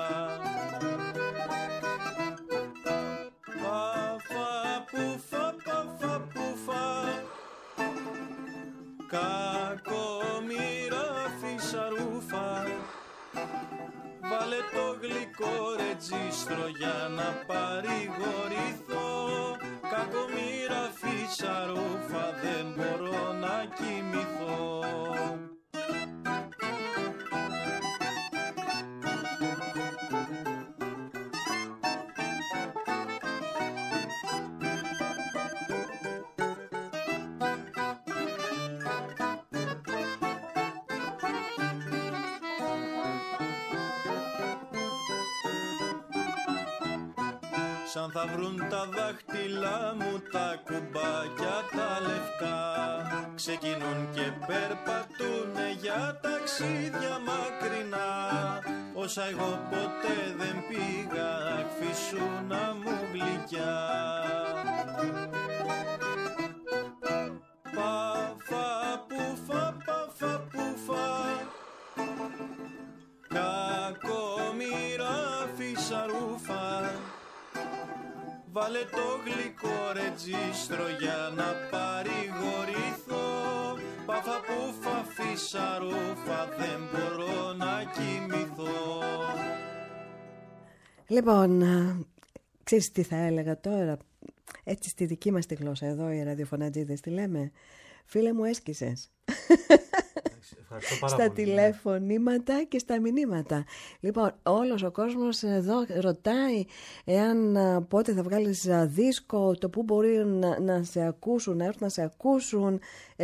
Παφα πουφα, παφα πουφα, κακομοιρά φύσα ρούφα. Βάλε το γλυκό ρετζίστρο για να παρηγορηθώ. Κακομοιρά φύσα ρούφα, δεν μπορώ να κοιμηθώ. Σαν θα βρουν τα δάχτυλά μου τα κουμπάκια τα λευκά. Ξεκινούν και περπατούνε για ταξίδια μακρινά. Όσα εγώ ποτέ δεν πήγα, ακφίσουνα μου γλυκιά. Παφα πουφα, παφα πουφα, κακομοιρά φύσα ρούφα. Βάλε το γλυκό ρετζίστρο για να παρηγορηθώ. Παφα πουφα φύσα ρούφα, δεν μπορώ να κοιμηθώ. Λοιπόν, ξέρεις τι θα έλεγα τώρα, έτσι στη δική μας τη γλώσσα εδώ οι ραδιοφωνατζίδες τι λέμε? Φίλε μου, έσκησες. Στα τηλεφωνήματα και στα μηνύματα. Λοιπόν, όλος ο κόσμος εδώ ρωτάει εάν πότε θα βγάλεις δίσκο, το που μπορεί να σε ακούσουν, να έρθουν να σε ακούσουν,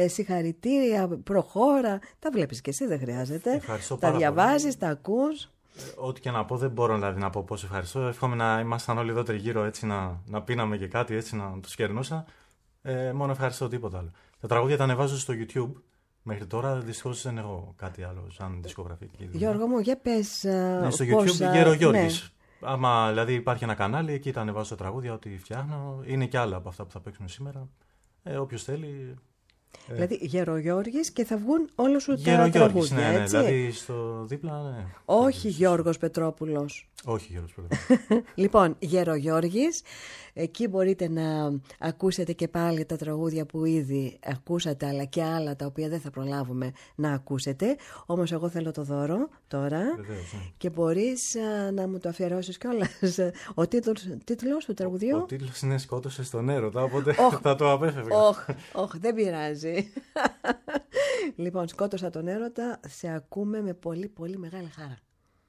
συγχαρητήρια, προχώρα. Τα βλέπεις και εσύ, δεν χρειάζεται. Τα διαβάζεις, τα ακούς. Ό,τι και να πω, δεν μπορώ δηλαδή να πω πώς ευχαριστώ. Εύχομαι να ήμασταν όλοι εδώ τριγύρω, έτσι να πίναμε και κάτι, έτσι να τους κερνούσα. Μόνο ευχαριστώ, τίποτα άλλο. Τα τραγούδια τα ανεβάζω στο YouTube. Μέχρι τώρα δυστυχώς δεν έχω κάτι άλλο σαν δισκογραφική. Γιώργο μου, για πες στο YouTube Γέρο Γιώργης. Ναι. Άμα δηλαδή υπάρχει ένα κανάλι, εκεί τα ανεβάζω τα τραγούδια, ό,τι φτιάχνω. Είναι και άλλα από αυτά που θα παίξουμε σήμερα. Όποιος θέλει. Δηλαδή Γερογιώργης και θα βγουν όλο σου τα τραγούδια, ναι, έτσι. Δηλαδή στο δίπλα, ναι. Όχι Γιώργος Πετρόπουλος. Όχι Γιώργος Πετρόπουλος. Λοιπόν, Γερογιώργης, εκεί μπορείτε να ακούσετε και πάλι τα τραγούδια που ήδη ακούσατε, αλλά και άλλα τα οποία δεν θα προλάβουμε να ακούσετε. Όμως εγώ θέλω το δώρο τώρα. Βεβαίως, ναι. Και μπορείς να μου το αφιερώσεις κιόλας. Ο τίτλος του τραγουδιού. Ο τίτλος είναι «Σκότωσε στον έρωτα», οπότε θα το απέφευγα. Όχι, δεν πειράζει. Λοιπόν, σκότωσα τον έρωτα, σε ακούμε με πολύ πολύ μεγάλη χαρά.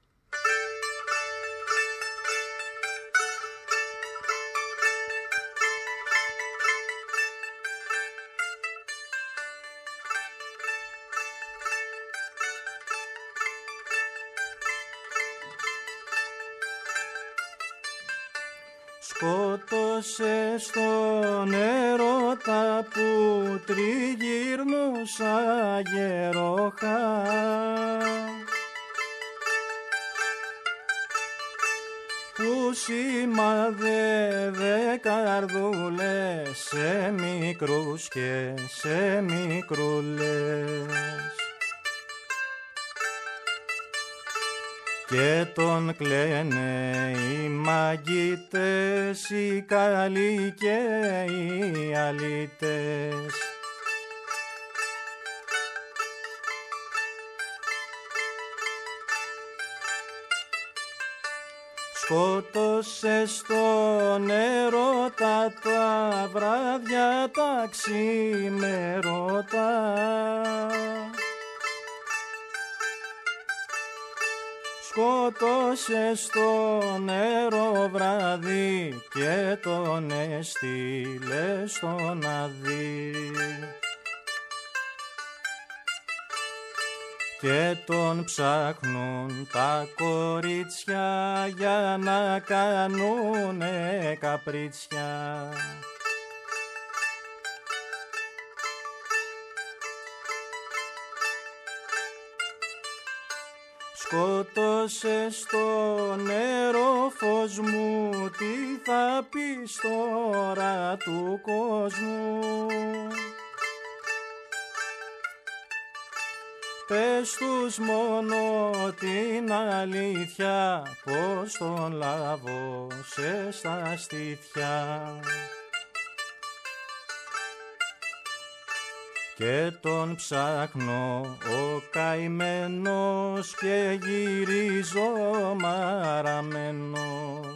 Σκότωσε στον έρωτα που τριγύρνουσα γερόχα, που σημαδεύε καρδούλες σε μικρούς και σε μικρούλες. Και τον κλαίνε οι μαγκίτες, οι καλοί και οι αλήτες. Σκότωσε στον έρωτα τα βράδια τα ξημερώτα. Σκότωσε στο νερό βράδυ και τον έστειλε στον Αδύ. Και τον ψάχνουν τα κορίτσια για να κάνουνε καπρίτσια. Σκότωσε στο νερό φως μου, τι θα πεις τώρα του κόσμου. Πες τους μόνο την αλήθεια, πως τον λάβωσε στα στήθια. Και τον ψάχνω ο καημένος και γυρίζω μαραμένος.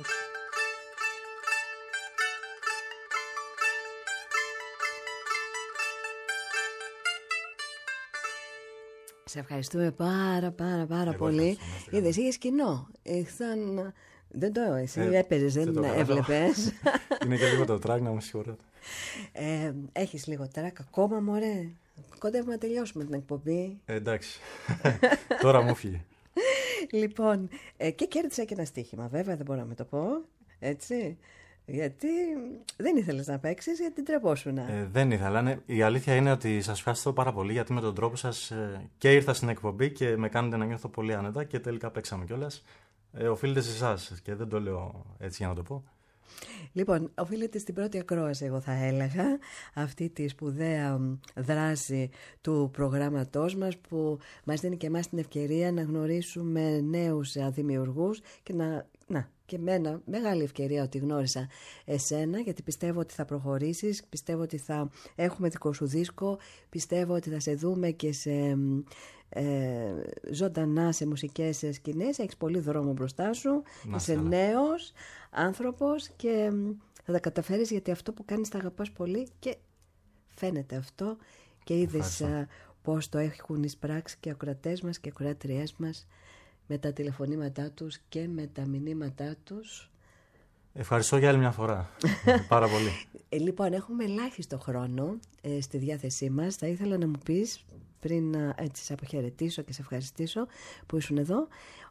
Σε ευχαριστούμε πάρα πολύ. Είδες, είχες κοινό. Δεν το εσύ έπαιζες, δεν έβλεπες. Είναι και λίγο το τρακ, να μου συγχωρείτε. Έχεις λίγο τρακ ακόμα, μωρέ. Κοντεύουμε να τελειώσουμε την εκπομπή. Εντάξει, τώρα μου φύγε. Λοιπόν, και κέρδισα και ένα στοίχημα, βέβαια, δεν μπορώ να με το πω, έτσι. Γιατί δεν ήθελες να παίξεις, γιατί τρεπόσουν. Δεν ήθελα. Ναι. Η αλήθεια είναι ότι σας ευχαριστώ πάρα πολύ, γιατί με τον τρόπο σας και ήρθα στην εκπομπή και με κάνετε να νιώθω πολύ άνετα και τελικά παίξαμε κιόλας. Οφείλεται σε εσάς και δεν το λέω έτσι για να το πω. Λοιπόν, οφείλεται στην πρώτη ακρόαση, εγώ θα έλεγα, αυτή τη σπουδαία δράση του προγράμματός μας, που μας δίνει και εμάς την ευκαιρία να γνωρίσουμε νέους δημιουργούς και και εμένα μεγάλη ευκαιρία ότι γνώρισα εσένα, γιατί πιστεύω ότι θα προχωρήσεις, πιστεύω ότι θα έχουμε δικό σου δίσκο, πιστεύω ότι θα σε δούμε και σε ζωντανά σε μουσικές σκηνές. Έχεις πολύ δρόμο μπροστά σου, είσαι νέος άνθρωπος και θα τα καταφέρεις, γιατί αυτό που κάνεις τα αγαπάς πολύ και φαίνεται αυτό και είδες πώς το έχουν εισπράξει και οι ακροατές μας και οι ακροατριές μας με τα τηλεφωνήματά τους και με τα μηνύματά τους. Ευχαριστώ για άλλη μια φορά. Πάρα πολύ. Λοιπόν, έχουμε ελάχιστο χρόνο στη διάθεσή μας. Θα ήθελα να μου πεις, πριν έτσι σε αποχαιρετήσω και σε ευχαριστήσω που ήσουν εδώ,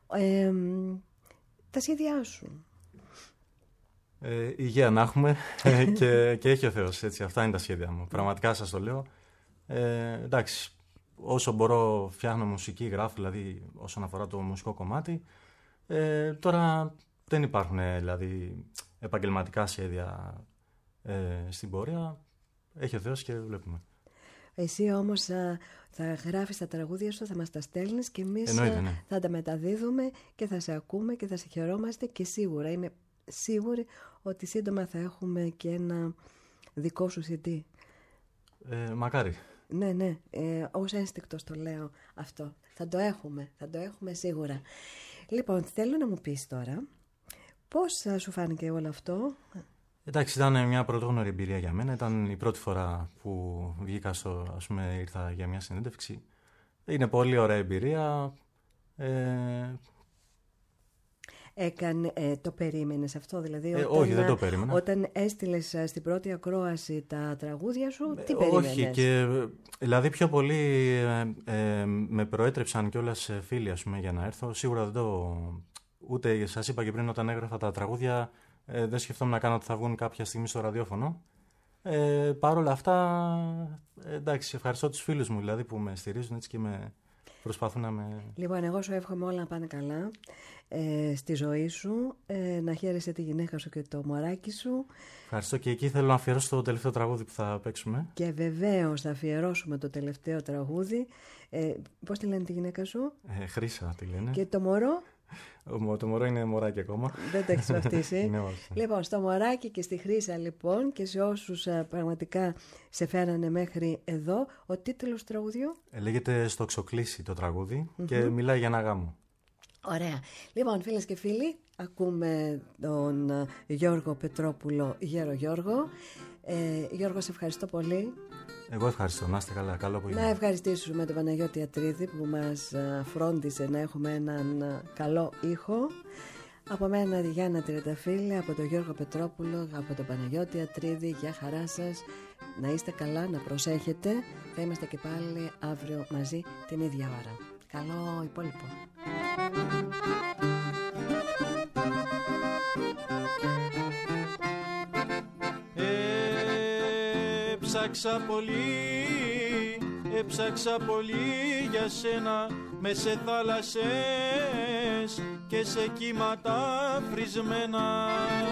τα σχέδιά σου. Υγεία να έχουμε και έχει ο Θεός. Έτσι, αυτά είναι τα σχέδια μου. Πραγματικά σας το λέω. Εντάξει, όσο μπορώ φτιάχνω μουσική, γράφω δηλαδή όσον αφορά το μουσικό κομμάτι. Τώρα δεν υπάρχουν δηλαδή επαγγελματικά σχέδια στην πορεία. Έχει ο Θεός και βλέπουμε. Εσύ όμως θα γράφεις τα τραγούδια σου, θα μας τα στέλνεις και εμείς ναι. Θα τα μεταδίδουμε και θα σε ακούμε και θα σε χαιρόμαστε και σίγουρα είμαι σίγουρη ότι σύντομα θα έχουμε και ένα δικό σου CD. Μακάρι. Ναι, ως ένστικτος το λέω αυτό. Θα το έχουμε σίγουρα. Λοιπόν, θέλω να μου πεις τώρα πώς σου φάνηκε όλο αυτό. Εντάξει, ήταν μια πρωτόγνωρη εμπειρία για μένα. Ήταν η πρώτη φορά που βγήκα ήρθα για μια συνέντευξη. Είναι πολύ ωραία εμπειρία. Το περίμενες αυτό, δηλαδή όχι, δεν το περίμενα. Όταν έστειλες στην πρώτη ακρόαση τα τραγούδια σου, τι περίμενες? Όχι, και δηλαδή πιο πολύ με προέτρεψαν κιόλας φίλοι, ας πούμε, για να έρθω. Σίγουρα δεν το... Ούτε σας είπα και πριν, όταν έγραφα τα τραγούδια, δεν σκεφτόμουν να κάνω ότι θα βγουν κάποια στιγμή στο ραδιόφωνο. Παρ' όλα αυτά, εντάξει, ευχαριστώ τους φίλους μου δηλαδή, που με στηρίζουν έτσι και προσπαθούν να με... Λοιπόν, εγώ σου εύχομαι όλα να πάνε καλά στη ζωή σου, να χαίρεσαι τη γυναίκα σου και το μωράκι σου. Ευχαριστώ, και εκεί θέλω να αφιερώσω το τελευταίο τραγούδι που θα παίξουμε. Και βεβαίως θα αφιερώσουμε το τελευταίο τραγούδι. Πώς τη λένε τη γυναίκα σου? Χρύσα τη λένε. Και το μωρό? Το μωρό είναι μωράκι ακόμα. Δεν το έχεις βαφτίσει. Λοιπόν, στο μωράκι και στη Χρύσα λοιπόν, και σε όσους πραγματικά σε φέρανε μέχρι εδώ, ο τίτλος του τραγουδιού? Λέγεται «Στο ξοκλήσι» το τραγούδι και μιλάει για ένα γάμο. Ωραία. Λοιπόν, φίλες και φίλοι, ακούμε τον Γιώργο Πετρόπουλο, Γέρο Γιώργο. Γιώργο, σε ευχαριστώ πολύ. Εγώ ευχαριστώ. Να είστε καλά. Καλό απόγευμα. Να ευχαριστήσουμε τον Παναγιώτη Ατρίδη που μας φρόντισε να έχουμε έναν καλό ήχο. Από μένα, Γιάννα Τριανταφύλλου, από τον Γιώργο Πετρόπουλο, από τον Παναγιώτη Ατρίδη. Γεια χαρά σας. Να είστε καλά, να προσέχετε. Θα είμαστε και πάλι αύριο μαζί την ίδια ώρα. Καλό υπόλοιπο. Έψαξα πολύ για σένα με σε θάλασσες και σε κύματα φρισμένα.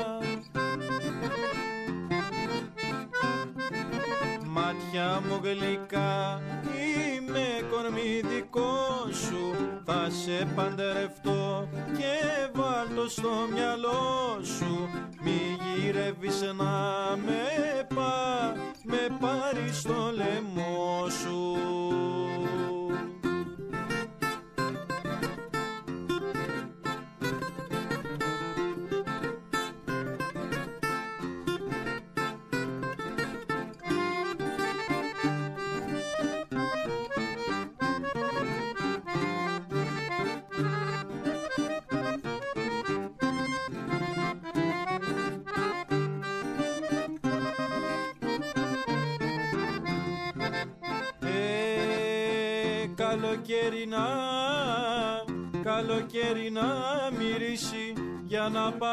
Μάτια μου γλυκά, είμαι κορμί δικό σου, θα σε παντρευτώ και βάλτο στο μυαλό σου. Μη γυρεύεις να με πάρει στο λαιμό σου. Καλοκαίρι να μυρίσει για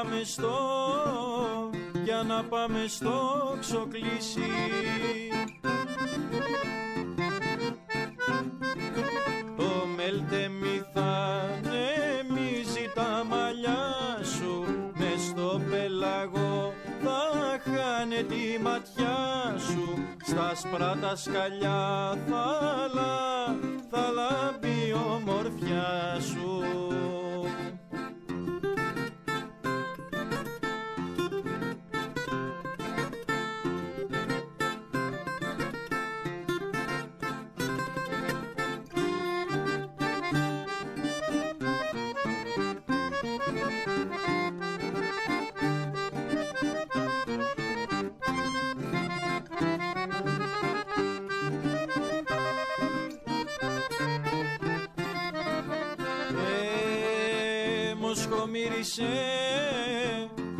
να πάμε στο ξοκλήσι. Το μέλτεμι θα νεμίζει τα μαλλιά σου, μες στο πέλαγο θα χάνε τη ματιά σου, στα άσπρα τα σκαλιά θα λάμπει η ομορφιά σου.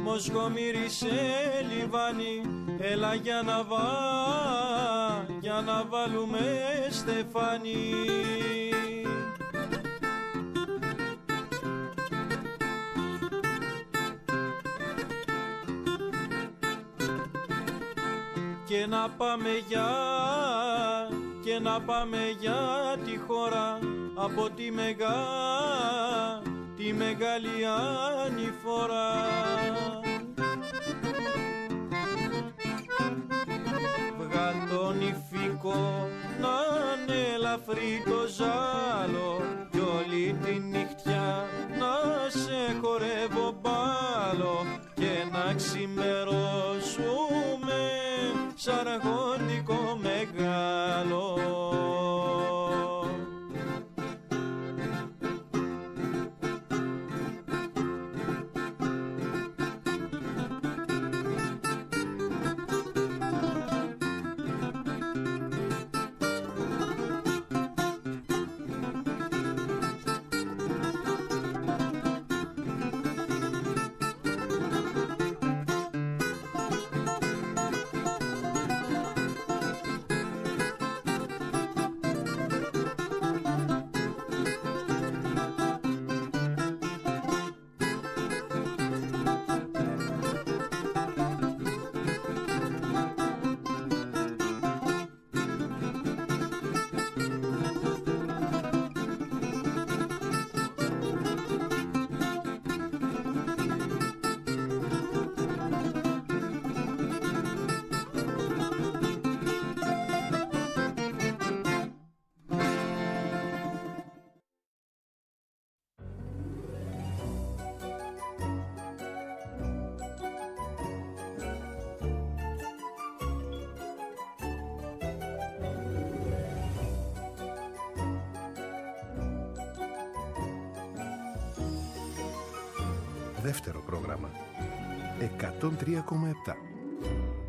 Μόσχο μύρισε λιβάνι, έλα για να βάλουμε στεφάνι. Και να πάμε για τη χώρα από τη μεγάλη ανηφόρα. Βγάλ τον Ιφικό να είναι ελαφρύ το ζάλο κι όλη τη νυχτιά να σε χορεύω μπάλο και να ξημερώσουμε σαν αρχόντικο μεγάλο. Δεύτερο πρόγραμμα 103,7.